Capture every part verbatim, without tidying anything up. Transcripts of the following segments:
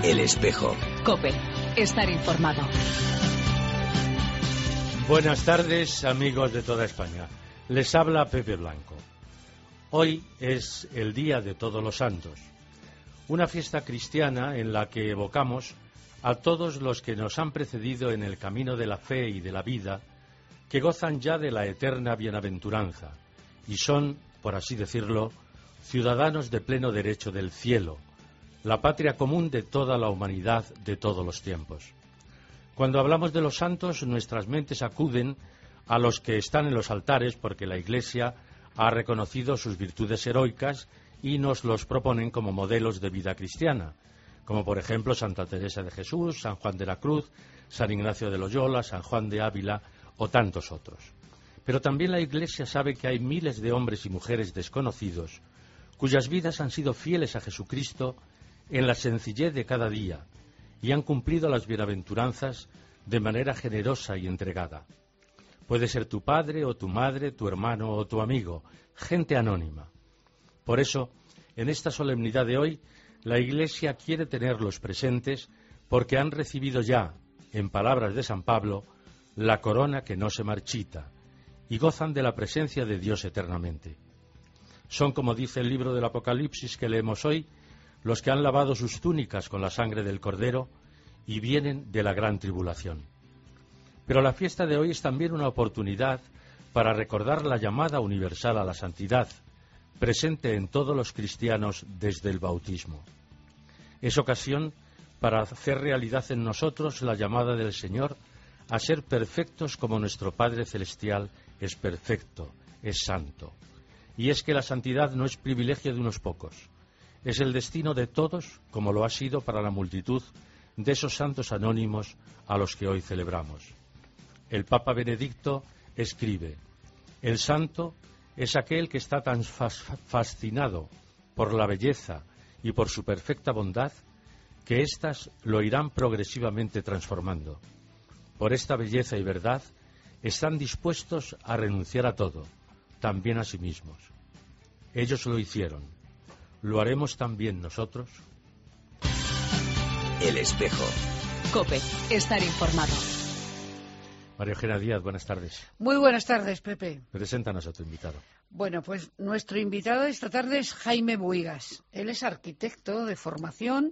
El Espejo. COPE. Estar informado. Buenas tardes, amigos de toda España. Les habla Pepe Blanco. Hoy es el Día de Todos los Santos, una fiesta cristiana en la que evocamos a todos los que nos han precedido en el camino de la fe y de la vida, que gozan ya de la eterna bienaventuranza y son, por así decirlo, ciudadanos de pleno derecho del cielo, la patria común de toda la humanidad de todos los tiempos. Cuando hablamos de los santos, nuestras mentes acuden a los que están en los altares porque la Iglesia ha reconocido sus virtudes heroicas y nos los proponen como modelos de vida cristiana, como por ejemplo Santa Teresa de Jesús, San Juan de la Cruz, San Ignacio de Loyola, San Juan de Ávila o tantos otros. Pero también la Iglesia sabe que hay miles de hombres y mujeres desconocidos cuyas vidas han sido fieles a Jesucristo en la sencillez de cada día y han cumplido las bienaventuranzas de manera generosa y entregada. Puede ser tu padre o tu madre, tu hermano o tu amigo, gente anónima. Por eso, en esta solemnidad de hoy, la Iglesia quiere tenerlos presentes porque han recibido ya, en palabras de San Pablo, la corona que no se marchita y gozan de la presencia de Dios eternamente. Son, como dice el libro del Apocalipsis que leemos hoy, los que han lavado sus túnicas con la sangre del Cordero y vienen de la gran tribulación. Pero la fiesta de hoy es también una oportunidad para recordar la llamada universal a la santidad, presente en todos los cristianos desde el bautismo. Es ocasión para hacer realidad en nosotros la llamada del Señor a ser perfectos como nuestro Padre Celestial es perfecto, es santo. Y es que la santidad no es privilegio de unos pocos, es el destino de todos, como lo ha sido para la multitud de esos santos anónimos a los que hoy celebramos. El Papa Benedicto escribe: el santo es aquel que está tan fascinado por la belleza y por su perfecta bondad que éstas lo irán progresivamente transformando. Por esta belleza y verdad están dispuestos a renunciar a todo, también a sí mismos. Ellos lo hicieron. ¿Lo haremos también nosotros? El Espejo. COPE. Estar informado. María Eugenia Díaz, buenas tardes. Muy buenas tardes, Pepe. Preséntanos a tu invitado. Bueno, pues nuestro invitado esta tarde es Jaime Buigas. Él es arquitecto de formación,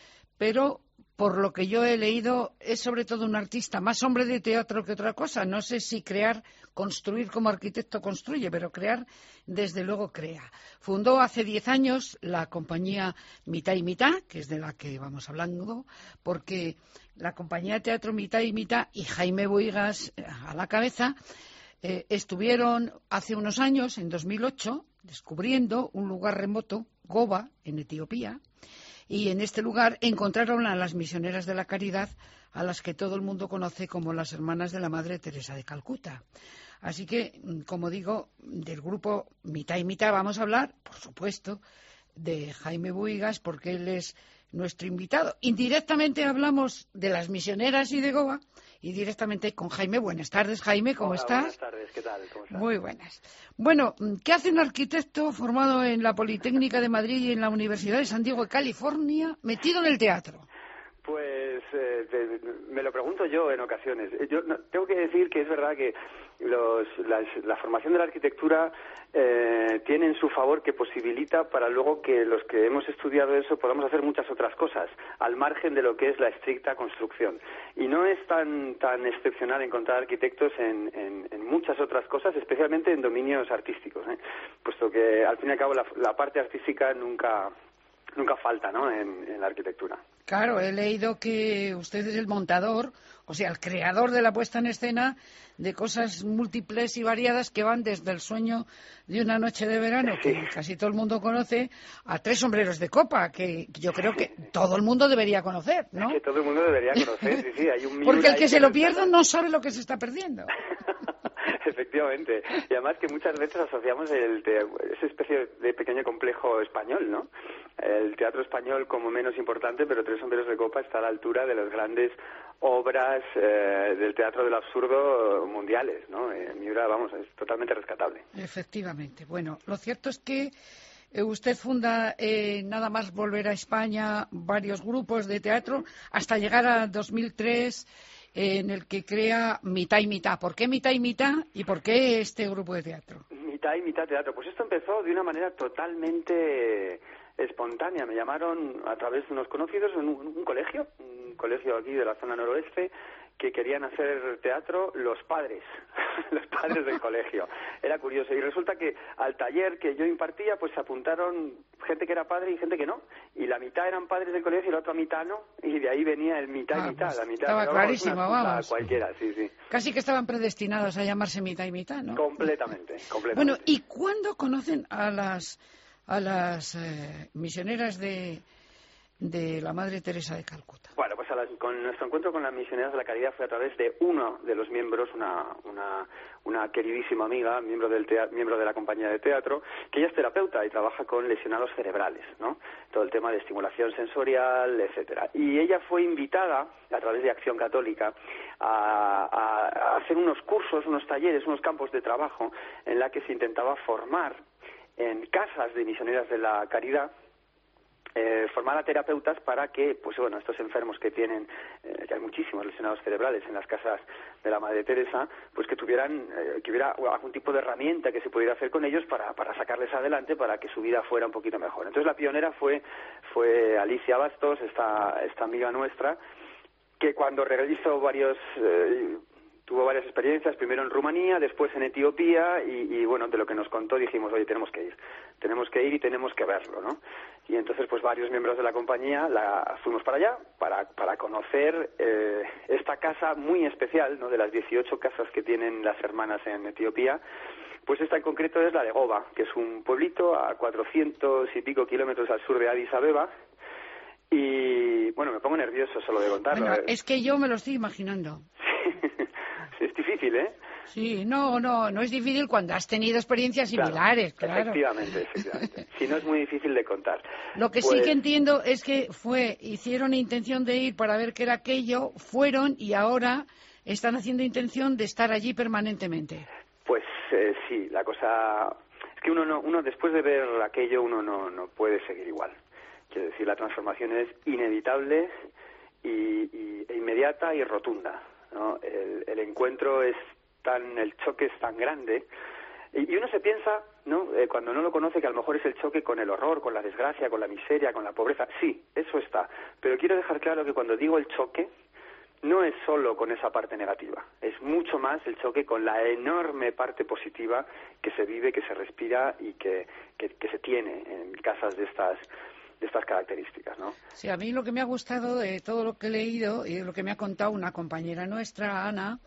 pero por lo que yo he leído es sobre todo un artista, más hombre de teatro que otra cosa. No sé si crear, construir como arquitecto construye, pero crear desde luego crea. Fundó hace diez años la compañía Mitad y Mitad, que es de la que vamos hablando, porque la compañía de teatro Mitad y Mitad y Jaime Buigas a la cabeza eh, estuvieron hace unos años, en dos mil ocho, descubriendo un lugar remoto, Goba, en Etiopía. Y en este lugar encontraron a las misioneras de la caridad, a las que todo el mundo conoce como las hermanas de la Madre Teresa de Calcuta. Así que, como digo, del grupo Mitad y Mitad vamos a hablar, por supuesto, de Jaime Buigas, porque él es nuestro invitado. Indirectamente hablamos de las misioneras y de Goba, y directamente con Jaime. Buenas tardes, Jaime, ¿cómo Hola, estás? Buenas tardes, ¿qué tal? ¿Cómo estás? Muy buenas. Bueno, ¿qué hace un arquitecto formado en la Politécnica de Madrid y en la Universidad de San Diego de California, metido en el teatro? Pues eh, te, me lo pregunto yo en ocasiones. Yo no, tengo que decir que es verdad que los, las, la formación de la arquitectura eh, tiene en su favor que posibilita para luego que los que hemos estudiado eso podamos hacer muchas otras cosas, al margen de lo que es la estricta construcción. Y no es tan tan excepcional encontrar arquitectos en, en, en muchas otras cosas, especialmente en dominios artísticos, ¿eh? Puesto que al fin y al cabo la, la parte artística nunca... nunca falta, ¿no?, en, en la arquitectura. Claro, he leído que usted es el montador, o sea, el creador de la puesta en escena de cosas múltiples y variadas que van desde el sueño de una noche de verano, sí. que casi todo el mundo conoce, a Tres sombreros de copa, que yo creo que todo el mundo debería conocer, ¿no? Es que todo el mundo debería conocer, sí, sí. Hay un Porque el que se lo pierda pierda no sabe lo que se está perdiendo. Efectivamente. Y además que muchas veces asociamos el te esa especie de pequeño complejo español, ¿no? El teatro español como menos importante, pero Tres sombreros de copa está a la altura de las grandes obras eh, del teatro del absurdo mundiales, ¿no? Eh, Miura, vamos, es totalmente rescatable. Efectivamente. Bueno, lo cierto es que eh, usted funda, eh, nada más volver a España, varios grupos de teatro, hasta llegar a dos mil tres, eh, en el que crea Mitad y Mitad. ¿Por qué Mitad y Mitad y por qué este grupo de teatro? Mitad y Mitad teatro. Pues esto empezó de una manera totalmente espontánea. Me llamaron a través de unos conocidos en un, un colegio, un colegio aquí de la zona noroeste, que querían hacer teatro los padres, los padres del colegio. Era curioso. Y resulta que al taller que yo impartía, pues se apuntaron gente que era padre y gente que no. Y la mitad eran padres del colegio y la otra mitad no. Y de ahí venía el mitad ah, y mitad. Pues la mitad estaba pero, clarísimo, vamos. Una vamos. Cualquiera, sí, sí. Casi que estaban predestinados a llamarse Mitad y Mitad, ¿no? Completamente, completamente. Bueno, ¿y cuándo conocen a las, a las eh, misioneras de, de la Madre Teresa de Calcuta? Bueno, pues a las, con nuestro encuentro con las misioneras de la caridad fue a través de uno de los miembros, una, una, una queridísima amiga, miembro del tea, miembro de la compañía de teatro, que ella es terapeuta y trabaja con lesionados cerebrales, ¿no? Todo el tema de estimulación sensorial, etcétera. Y ella fue invitada a través de Acción Católica a, a, a hacer unos cursos, unos talleres, unos campos de trabajo en la que se intentaba formar en casas de misioneras de la caridad. Eh, formar a terapeutas para que, pues bueno, estos enfermos que tienen, eh, que hay muchísimos lesionados cerebrales en las casas de la Madre Teresa, pues que tuvieran, eh, que hubiera algún tipo de herramienta que se pudiera hacer con ellos para, para sacarles adelante, para que su vida fuera un poquito mejor. Entonces la pionera fue, fue Alicia Bastos, esta, esta amiga nuestra, que cuando realizó varios... Eh, tuvo varias experiencias, primero en Rumanía, después en Etiopía, y, y bueno, de lo que nos contó dijimos, oye, tenemos que ir, tenemos que ir y tenemos que verlo, ¿no? Y entonces, pues varios miembros de la compañía la fuimos para allá, para, para conocer eh, esta casa muy especial, ¿no? De las dieciocho casas que tienen las hermanas en Etiopía, pues esta en concreto es la de Goba, que es un pueblito a cuatrocientos y pico kilómetros al sur de Addis Abeba, y bueno, me pongo nervioso solo de contarlo. Bueno, es que yo me lo estoy imaginando. Es difícil, ¿eh? Sí, no, no, no es difícil cuando has tenido experiencias similares, claro. claro. Efectivamente, efectivamente. Si no es muy difícil de contar. Lo que pues... sí que entiendo es que fue, hicieron intención de ir para ver qué era aquello, fueron y ahora están haciendo intención de estar allí permanentemente. Pues eh, sí, la cosa es que uno no, uno después de ver aquello uno no, no puede seguir igual. Quiero decir, la transformación es inevitable y, y, e inmediata y rotunda, ¿no? El, el encuentro es tan, el choque es tan grande y, y uno se piensa, ¿no? Eh, cuando no lo conoce, que a lo mejor es el choque con el horror, con la desgracia, con la miseria, con la pobreza. Sí, eso está. Pero quiero dejar claro que cuando digo el choque, no es solo con esa parte negativa, es mucho más el choque con la enorme parte positiva que se vive, que se respira y que, que, que se tiene en casas de estas de estas características, ¿no? Sí, a mí lo que me ha gustado de todo lo que he leído y de lo que me ha contado una compañera nuestra, Ana,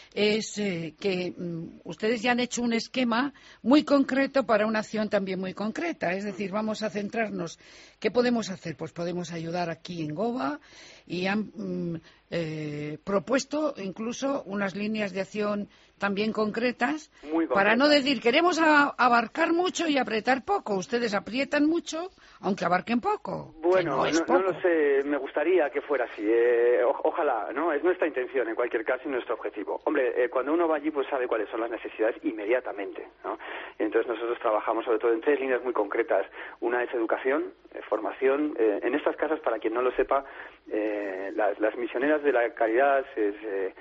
es eh, que um, ustedes ya han hecho un esquema muy concreto para una acción también muy concreta. Es decir, vamos a centrarnos. ¿Qué podemos hacer? Pues podemos ayudar aquí en Goba y han um, eh, propuesto incluso unas líneas de acción también concretas, muy concretas, para no decir queremos a, abarcar mucho y apretar poco. Ustedes aprietan mucho, aunque abarquen poco. Bueno, no, es no, poco. no lo sé, me gustaría que fuera así. Eh, o, ojalá, ¿no? Es nuestra intención, en cualquier caso, y nuestro objetivo. Hombre, eh, cuando uno va allí, pues sabe cuáles son las necesidades inmediatamente, ¿no? Y entonces nosotros trabajamos sobre todo en tres líneas muy concretas. Una es educación, eh, formación. Eh, en estas casas, para quien no lo sepa, eh, las, las misioneras de la caridad es... Eh,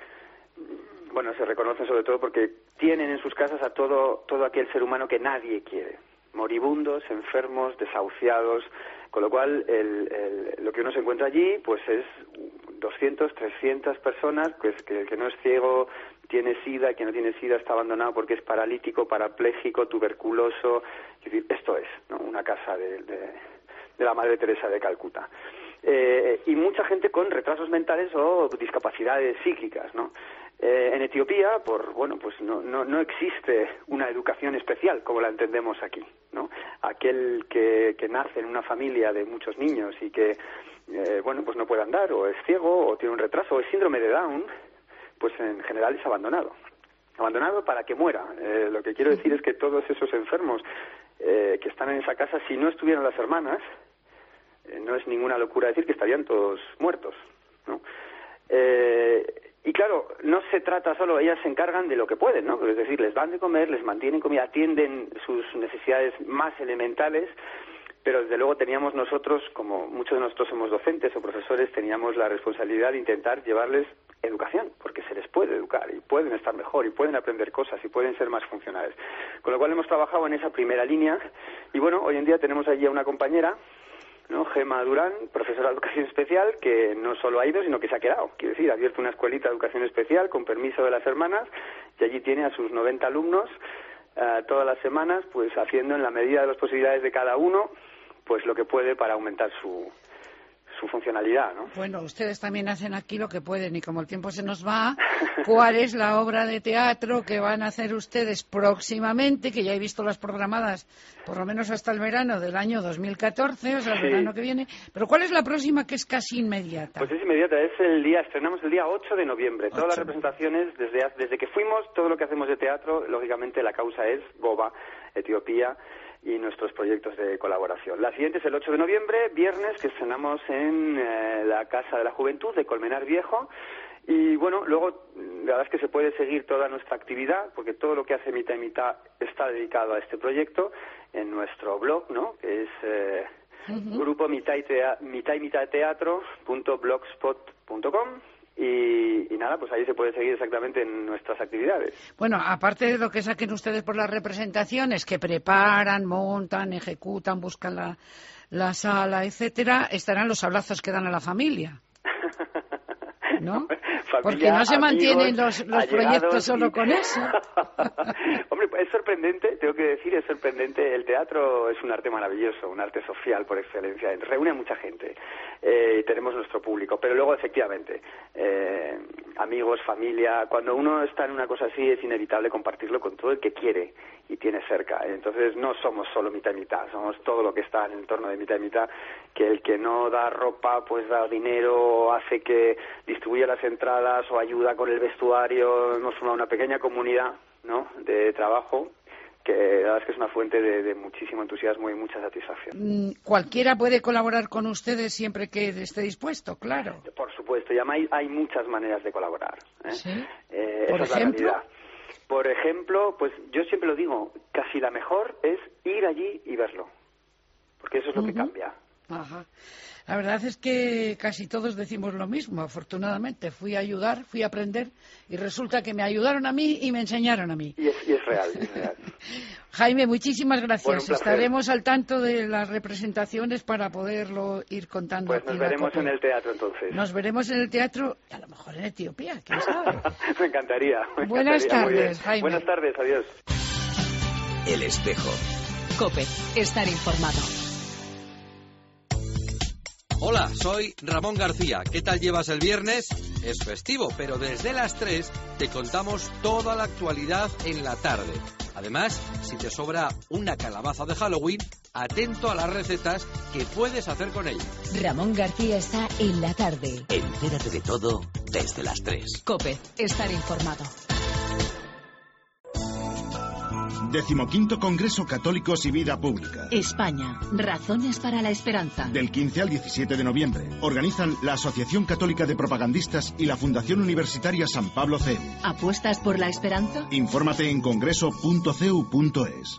bueno, se reconocen sobre todo porque tienen en sus casas a todo todo aquel ser humano que nadie quiere, moribundos, enfermos, desahuciados, con lo cual el, el, lo que uno se encuentra allí pues es doscientas, trescientas personas, pues que el que no es ciego tiene sida, el que no tiene sida está abandonado porque es paralítico, parapléjico, tuberculoso. Es decir, esto es, ¿no? Una casa de, de, de la Madre Teresa de Calcuta. Eh, y mucha gente con retrasos mentales o discapacidades psíquicas, ¿no? Eh, en Etiopía, por bueno, pues no, no, no existe una educación especial como la entendemos aquí, ¿no? Aquel que, que nace en una familia de muchos niños y que, eh, bueno, pues no puede andar, o es ciego, o tiene un retraso, o es síndrome de Down, pues en general es abandonado. Abandonado para que muera. Eh, lo que quiero decir es que todos esos enfermos eh, que están en esa casa, si no estuvieran las hermanas, eh, no es ninguna locura decir que estarían todos muertos, ¿no? Eh, Y claro, no se trata solo, ellas se encargan de lo que pueden, ¿no? Es decir, les dan de comer, les mantienen comida, atienden sus necesidades más elementales, pero desde luego teníamos nosotros, como muchos de nosotros somos docentes o profesores, teníamos la responsabilidad de intentar llevarles educación, porque se les puede educar y pueden estar mejor y pueden aprender cosas y pueden ser más funcionales. Con lo cual hemos trabajado en esa primera línea y bueno, hoy en día tenemos allí a una compañera, ¿no? Gema Durán, profesora de educación especial, que no solo ha ido, sino que se ha quedado. Quiero decir, ha abierto una escuelita de educación especial con permiso de las hermanas y allí tiene a sus noventa alumnos uh, todas las semanas, pues haciendo en la medida de las posibilidades de cada uno, pues lo que puede para aumentar su su funcionalidad, ¿no? Bueno, ustedes también hacen aquí lo que pueden y como el tiempo se nos va, ¿cuál es la obra de teatro que van a hacer ustedes próximamente? Que ya he visto las programadas, por lo menos hasta el verano del año dos mil catorce, o sea, el Sí. verano que viene. Pero ¿cuál es la próxima que es casi inmediata? Pues es inmediata, es el día, estrenamos el día ocho de noviembre. Todas las ocho. representaciones, desde, desde que fuimos, todo lo que hacemos de teatro, lógicamente la causa es Boba, Etiopía, y nuestros proyectos de colaboración. La siguiente es el ocho de noviembre, viernes, que estrenamos en eh, la Casa de la Juventud de Colmenar Viejo. Y bueno, luego la verdad es que se puede seguir toda nuestra actividad, porque todo lo que hace Mitad y Mitad está dedicado a este proyecto en nuestro blog, ¿no? Que es eh, uh-huh. grupo mitad y, tea, mitad y mitad teatro punto blogspot punto com. Y, y nada, pues ahí se puede seguir exactamente en nuestras actividades. Bueno, aparte de lo que saquen ustedes por las representaciones, que preparan, montan, ejecutan, buscan la, la sala, etcétera, estarán los abrazos que dan a la familia, ¿no? Familia, porque no se mantienen amigos, los, los proyectos solo y... con eso. Hombre, es sorprendente, tengo que decir, es sorprendente. El teatro es un arte maravilloso, un arte social por excelencia. Reúne a mucha gente. Eh, tenemos nuestro público, pero luego, efectivamente, eh, amigos, familia, cuando uno está en una cosa así es inevitable compartirlo con todo el que quiere y tiene cerca. Entonces no somos solo mitad y mitad, somos todo lo que está en el entorno de mitad y mitad, que el que no da ropa, pues da dinero, hace que distribuya las entradas o ayuda con el vestuario. Hemos formado una pequeña comunidad, ¿no?, de trabajo que la verdad es que es una fuente de, de muchísimo entusiasmo y mucha satisfacción. Cualquiera puede colaborar con ustedes siempre que esté dispuesto, claro. Por supuesto, y además hay, hay muchas maneras de colaborar, ¿eh? ¿Sí? Eh, ¿Por esa ejemplo? Es la realidad. Por ejemplo, pues yo siempre lo digo, casi la mejor es ir allí y verlo, porque eso es lo uh-huh. que cambia. Ajá. La verdad es que casi todos decimos lo mismo, afortunadamente. Fui a ayudar, fui a aprender y resulta que me ayudaron a mí y me enseñaron a mí. Y es, y es real, es real. Jaime, muchísimas gracias. Bueno, estaremos al tanto de las representaciones para poderlo ir contando. Pues aquí nos veremos en el teatro entonces. Nos veremos en el teatro, a lo mejor en Etiopía, quién sabe. me encantaría. Me Buenas encantaría. tardes, Jaime. Buenas tardes, adiós. El Espejo. COPE, estar informado. Hola, soy Ramón García. ¿Qué tal llevas el viernes? Es festivo, pero desde las tres te contamos toda la actualidad en la tarde. Además, si te sobra una calabaza de Halloween, atento a las recetas que puedes hacer con ella. Ramón García está en la tarde. Entérate de todo desde las tres. COPE, estar informado. Decimoquinto Congreso Católicos y Vida Pública. España, razones para la esperanza. Del quince al diecisiete de noviembre. Organizan la Asociación Católica de Propagandistas y la Fundación Universitaria San Pablo C E U. ¿Apuestas por la esperanza? Infórmate en congreso punto c e u punto es.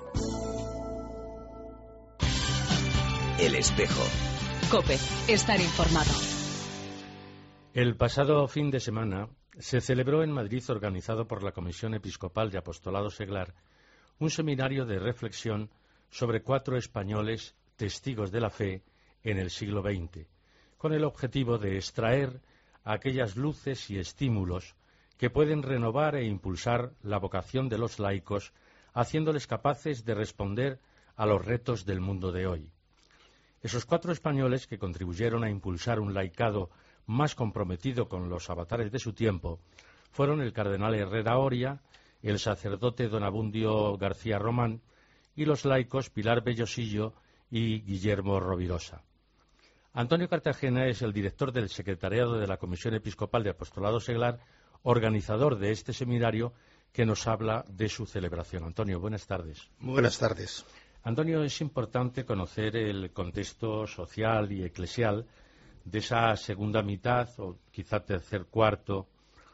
El Espejo. COPE, estar informado. El pasado fin de semana se celebró en Madrid, organizado por la Comisión Episcopal de Apostolado Seglar, un seminario de reflexión sobre cuatro españoles testigos de la fe en el siglo veinte, con el objetivo de extraer aquellas luces y estímulos que pueden renovar e impulsar la vocación de los laicos, haciéndoles capaces de responder a los retos del mundo de hoy. Esos cuatro españoles que contribuyeron a impulsar un laicado más comprometido con los avatares de su tiempo fueron el cardenal Herrera Oria, el sacerdote don Abundio García Román y los laicos Pilar Bellosillo y Guillermo Rovirosa. Antonio Cartagena es el director del secretariado de la Comisión Episcopal de Apostolado Seglar, organizador de este seminario, que nos habla de su celebración. Antonio, buenas tardes. Buenas tardes. Antonio, es importante conocer el contexto social y eclesial de esa segunda mitad, o quizá tercer cuarto,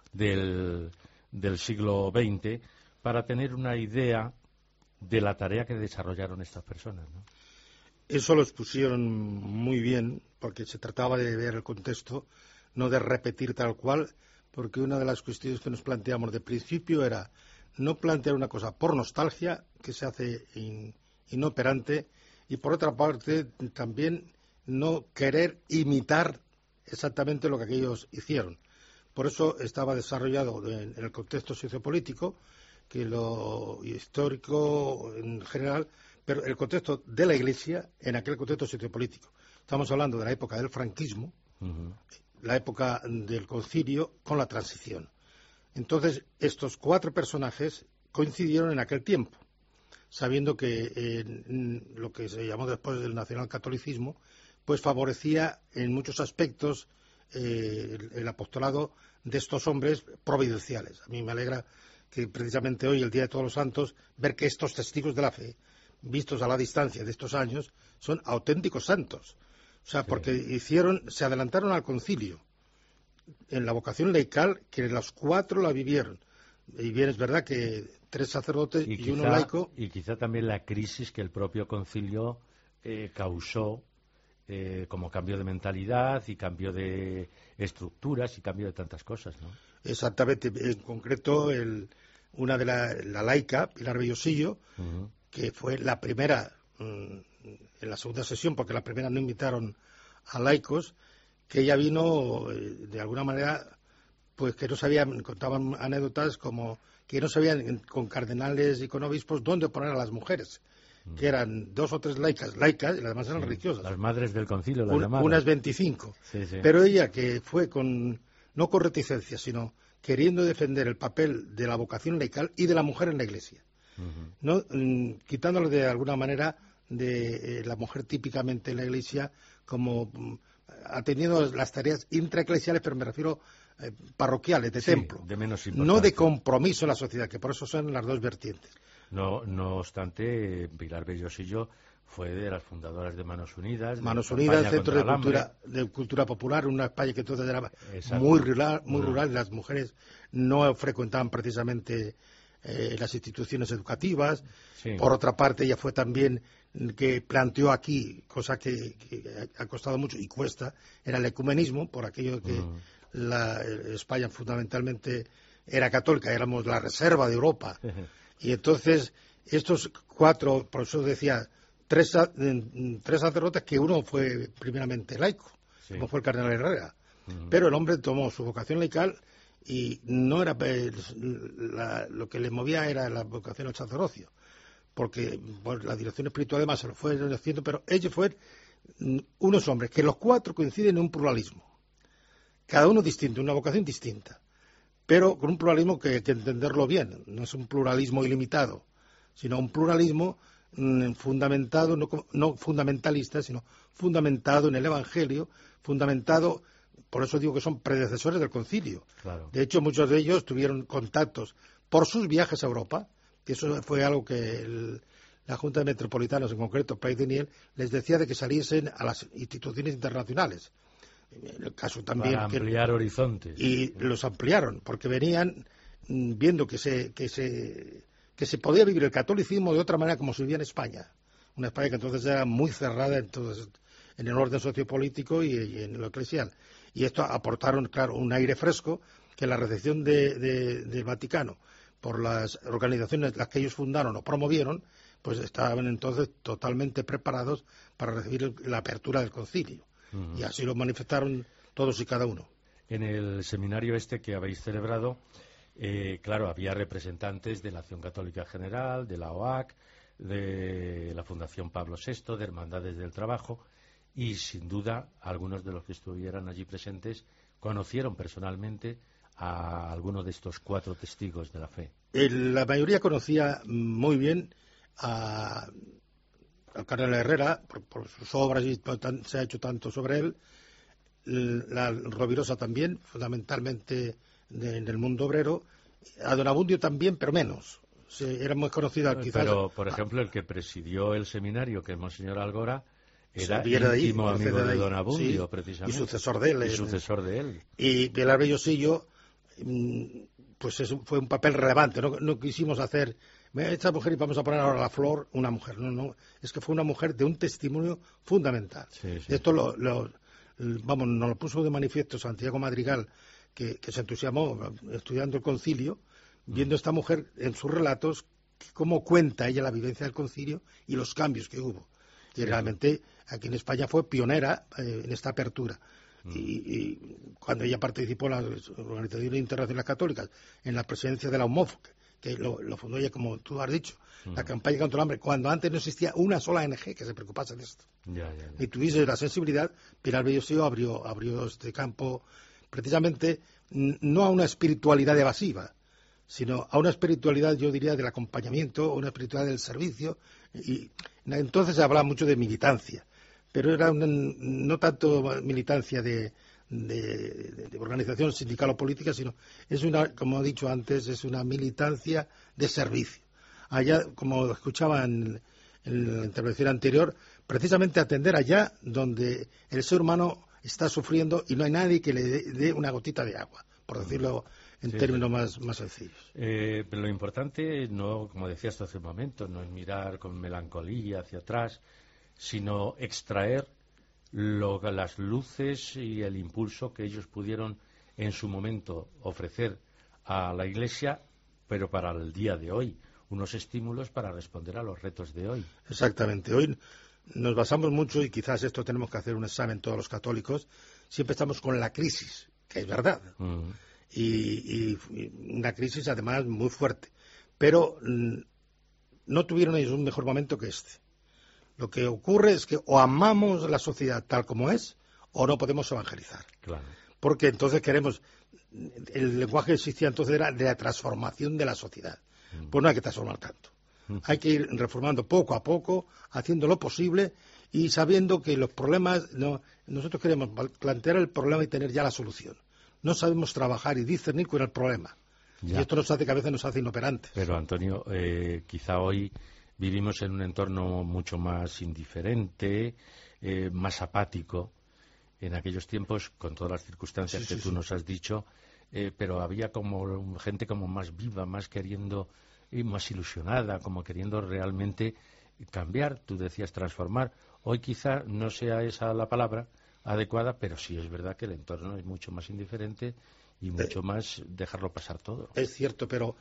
del, del siglo veinte para tener una idea de la tarea que desarrollaron estas personas, ¿no? Eso lo expusieron muy bien, porque se trataba de ver el contexto, no de repetir tal cual, porque una de las cuestiones que nos planteamos de principio era no plantear una cosa por nostalgia, que se hace in, inoperante, y por otra parte también no querer imitar exactamente lo que aquellos hicieron. Por eso estaba desarrollado en, en el contexto sociopolítico, que lo histórico en general, pero el contexto de la Iglesia en aquel contexto sociopolítico. Estamos hablando de la época del franquismo, uh-huh. la época del concilio con la transición. Entonces, estos cuatro personajes coincidieron en aquel tiempo, sabiendo que eh, lo que se llamó después del nacionalcatolicismo, pues favorecía en muchos aspectos eh, el, el apostolado de estos hombres providenciales. A mí me alegra que precisamente hoy, el Día de Todos los Santos, ver que estos testigos de la fe, vistos a la distancia de estos años, son auténticos santos. O sea, sí. porque hicieron, se adelantaron al concilio en la vocación laical, que los cuatro la vivieron. Y bien es verdad que tres sacerdotes y, y quizá, uno laico. Y quizá también la crisis que el propio concilio eh, causó eh, como cambio de mentalidad y cambio de estructuras y cambio de tantas cosas, ¿no? Exactamente. En concreto, el, una de la, la laica, Pilar Bellosillo, uh-huh. que fue la primera mmm, en la segunda sesión, porque la primera no invitaron a laicos, que ella vino eh, de alguna manera, pues que no sabían, contaban anécdotas como que no sabían con cardenales y con obispos dónde poner a las mujeres, mm. que eran dos o tres laicas, laicas y las demás eran sí, religiosas. Las madres del concilio, las Un, llamadas. Unas veinticinco. Sí, sí. Pero ella, que fue con, no con reticencia, sino queriendo defender el papel de la vocación laical y de la mujer en la Iglesia, uh-huh. no mm, quitándole de alguna manera de eh, la mujer típicamente en la Iglesia como mm, atendiendo las tareas intraeclesiales, pero me refiero eh, parroquiales, de sí, templo, de menos no de compromiso en la sociedad, que por eso son las dos vertientes. No, no obstante, Pilar Bellosillo fue de las fundadoras de Manos Unidas. Manos Unidas, Centro de Cultura, de Cultura Popular, una España que entonces era Exacto. muy rural, muy rural, uh-huh. las mujeres no frecuentaban precisamente eh, las instituciones educativas. Sí. Por otra parte, ella fue también que planteó aquí, cosa que, que ha costado mucho y cuesta, era el ecumenismo, por aquello que uh-huh. la, España fundamentalmente era católica, éramos la reserva de Europa. Uh-huh. Y entonces, estos cuatro, por eso decía, tres, tres sacerdotes, que uno fue primeramente laico, sí. como fue el cardenal Herrera, uh-huh. pero el hombre tomó su vocación laical y no era la, lo que le movía era la vocación al sacerdocio, porque bueno, la dirección espiritual además se lo fue haciendo, pero ellos fueron unos hombres que los cuatro coinciden en un pluralismo, cada uno distinto, una vocación distinta, pero con un pluralismo que hay que entenderlo bien, no es un pluralismo ilimitado, sino un pluralismo mmm, fundamentado, no, no fundamentalista, sino fundamentado en el Evangelio, fundamentado, por eso digo que son predecesores del concilio. Claro. De hecho, muchos de ellos tuvieron contactos por sus viajes a Europa, que eso fue algo que el, la Junta de Metropolitanos, en concreto Pray Daniel, les decía de que saliesen a las instituciones internacionales. En el caso también para ampliar que, horizontes. Y los ampliaron, porque venían mmm, viendo que se, que, se, que se podía vivir el catolicismo de otra manera como se vivía en España. Una España que entonces era muy cerrada en, todo, en el orden sociopolítico y, y en lo eclesial. Y esto aportaron, claro, un aire fresco que la recepción de, de, del Vaticano por las organizaciones las que ellos fundaron o promovieron, pues estaban entonces totalmente preparados para recibir la apertura del concilio. Uh-huh. Y así lo manifestaron todos y cada uno. En el seminario este que habéis celebrado, eh, claro, había representantes de la Acción Católica General, de la O A C, de la Fundación Pablo sexto, de Hermandades del Trabajo, y sin duda algunos de los que estuvieran allí presentes conocieron personalmente a alguno de estos cuatro testigos de la fe. El, la mayoría conocía muy bien a, al cardenal Herrera por, por sus obras y tan, se ha hecho tanto sobre él. La Rovirosa también, fundamentalmente de, en el mundo obrero. A Don Abundio también, pero menos. Se, era muy conocido quizás. Pero, por ejemplo, el que presidió el seminario, que es Monseñor Algora, era de íntimo ahí, amigo de, de Don Abundio, sí, precisamente. Y sucesor de él. Y sucesor de él. Y Pilar Bellosillo pues eso fue un papel relevante. No, no quisimos hacer, esta mujer y vamos a poner ahora la flor, una mujer. No, no, es que fue una mujer de un testimonio fundamental. Sí, sí. Esto lo, lo, vamos, nos lo puso de manifiesto Santiago Madrigal, que, que se entusiasmó estudiando el concilio, viendo a esta mujer en sus relatos, cómo cuenta ella la vivencia del concilio y los cambios que hubo. Y realmente aquí en España fue pionera eh, en esta apertura. Mm. Y, y cuando ella participó en las organizaciones internacionales católicas, en la presidencia de la U M O F, que lo, lo fundó ella, como tú has dicho, mm. la campaña contra el hambre, cuando antes no existía una sola O N G que se preocupase de esto. Ya, ya, ya. Y tuviese la sensibilidad, Pilar Bellosío abrió, abrió este campo precisamente no a una espiritualidad evasiva, sino a una espiritualidad, yo diría, del acompañamiento, una espiritualidad del servicio. Y entonces se hablaba mucho de militancia, pero era una, no tanto militancia de, de, de organización sindical o política, sino es una, como he dicho antes, es una militancia de servicio. Allá, como escuchaba en, en la intervención anterior, precisamente atender allá donde el ser humano está sufriendo y no hay nadie que le dé, dé una gotita de agua, por decirlo en sí, términos sí. Más, más sencillos. Eh, pero lo importante, no, como decías hace un momento, no es mirar con melancolía hacia atrás, sino extraer lo, las luces y el impulso que ellos pudieron en su momento ofrecer a la Iglesia, pero para el día de hoy, unos estímulos para responder a los retos de hoy. Exactamente. Hoy nos basamos mucho, y quizás esto tenemos que hacer un examen todos los católicos, siempre estamos con la crisis, que es verdad. Mm. Y, y una crisis además muy fuerte, pero no tuvieron ellos un mejor momento que este. Lo que ocurre es que o amamos la sociedad tal como es o no podemos evangelizar, claro. Porque entonces queremos, el lenguaje que existía entonces era de la transformación de la sociedad. Mm. Pues no hay que transformar tanto, mm. hay que ir reformando poco a poco, haciendo lo posible y sabiendo que los problemas, no, nosotros queremos plantear el problema y tener ya la solución. No sabemos trabajar y discernir con el problema. Ya. Y esto nos hace que a veces nos hace inoperantes. Pero, Antonio, eh, quizá hoy vivimos en un entorno mucho más indiferente, eh, más apático. En aquellos tiempos, con todas las circunstancias sí, que sí, tú sí. nos has dicho, eh, pero había como gente como más viva, más queriendo, y más ilusionada, como queriendo realmente cambiar. Tú decías transformar. Hoy quizá no sea esa la palabra adecuada, pero sí es verdad que el entorno es mucho más indiferente y mucho eh, más dejarlo pasar todo. Es cierto, pero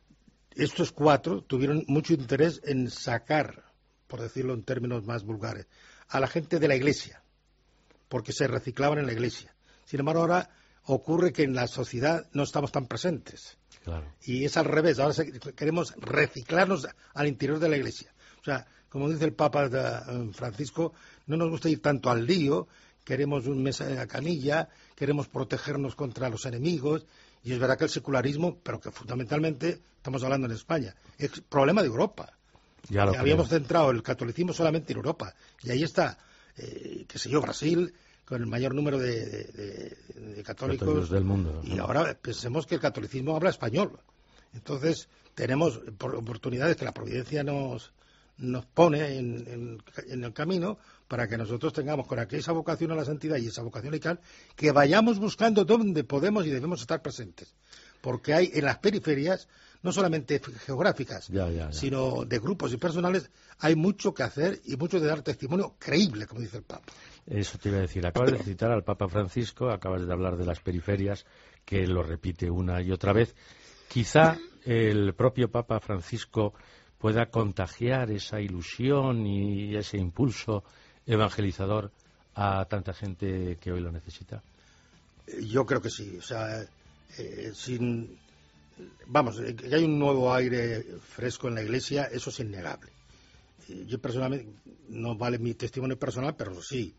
estos cuatro tuvieron mucho interés en sacar, por decirlo en términos más vulgares, a la gente de la Iglesia, porque se reciclaban en la Iglesia. Sin embargo, ahora ocurre que en la sociedad no estamos tan presentes. Claro. Y es al revés, ahora queremos reciclarnos al interior de la Iglesia. O sea, como dice el Papa Francisco, no nos gusta ir tanto al lío, queremos un mesa de la canilla, queremos protegernos contra los enemigos, y es verdad que el secularismo, pero que fundamentalmente, estamos hablando en España, es problema de Europa. Ya lo Habíamos creo. centrado el catolicismo solamente en Europa, y ahí está, eh, qué sé yo, Brasil, con el mayor número de, de, de, de católicos, católicos del mundo. Y ¿no? Ahora pensemos que el catolicismo habla español. Entonces, tenemos oportunidades que la providencia nos, nos pone en, en, en el camino para que nosotros tengamos con aquella esa vocación a la santidad y esa vocación laical, que vayamos buscando dónde podemos y debemos estar presentes. Porque hay en las periferias, no solamente geográficas, ya, ya, ya. sino de grupos y personales, hay mucho que hacer y mucho de dar testimonio creíble, como dice el Papa. Eso te iba a decir. Acabas de citar al Papa Francisco, acabas de hablar de las periferias, que lo repite una y otra vez. Quizá el propio Papa Francisco pueda contagiar esa ilusión y ese impulso evangelizador a tanta gente que hoy lo necesita. Yo creo que sí. O sea, eh, sin, vamos, que hay un nuevo aire fresco en la Iglesia, eso es innegable. Yo personalmente, no vale mi testimonio personal, pero sí,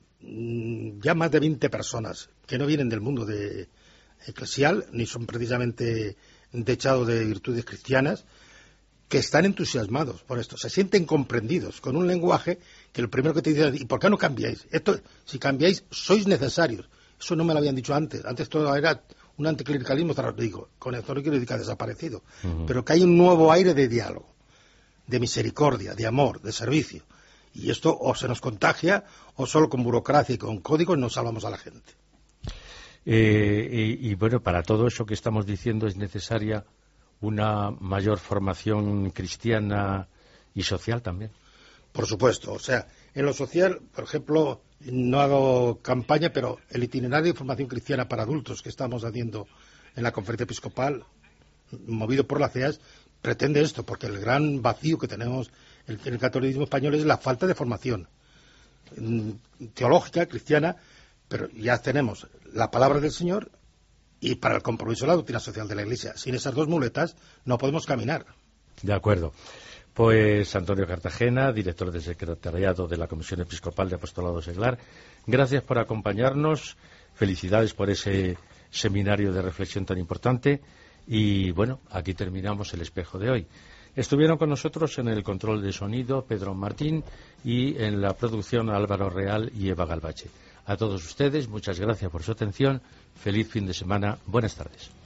ya más de veinte personas que no vienen del mundo de eclesial, ni son precisamente dechados de virtudes cristianas, que están entusiasmados por esto, se sienten comprendidos con un lenguaje que lo primero que te dicen es: ¿y por qué no cambiáis? Esto, si cambiáis, sois necesarios. Eso no me lo habían dicho antes. Antes todo era un anticlericalismo, digo, con esto no quiero decir que ha desaparecido, uh-huh. pero que hay un nuevo aire de diálogo, de misericordia, de amor, de servicio. Y esto o se nos contagia o solo con burocracia y con códigos nos salvamos a la gente. Eh, y, y bueno, para todo eso que estamos diciendo es necesaria una mayor formación cristiana y social también. Por supuesto, o sea, en lo social, por ejemplo, no hago campaña, pero el itinerario de formación cristiana para adultos que estamos haciendo en la Conferencia Episcopal, movido por la C E A S, pretende esto, porque el gran vacío que tenemos en el catolicismo español es la falta de formación teológica, cristiana, pero ya tenemos la palabra del Señor y para el compromiso de la doctrina social de la Iglesia. Sin esas dos muletas no podemos caminar. De acuerdo. Pues Antonio Cartagena, director del Secretariado de la Comisión Episcopal de Apostolado Seglar, gracias por acompañarnos, felicidades por ese seminario de reflexión tan importante y bueno, aquí terminamos el espejo de hoy. Estuvieron con nosotros en el control de sonido Pedro Martín y en la producción Álvaro Real y Eva Galvache. A todos ustedes, muchas gracias por su atención, feliz fin de semana, buenas tardes.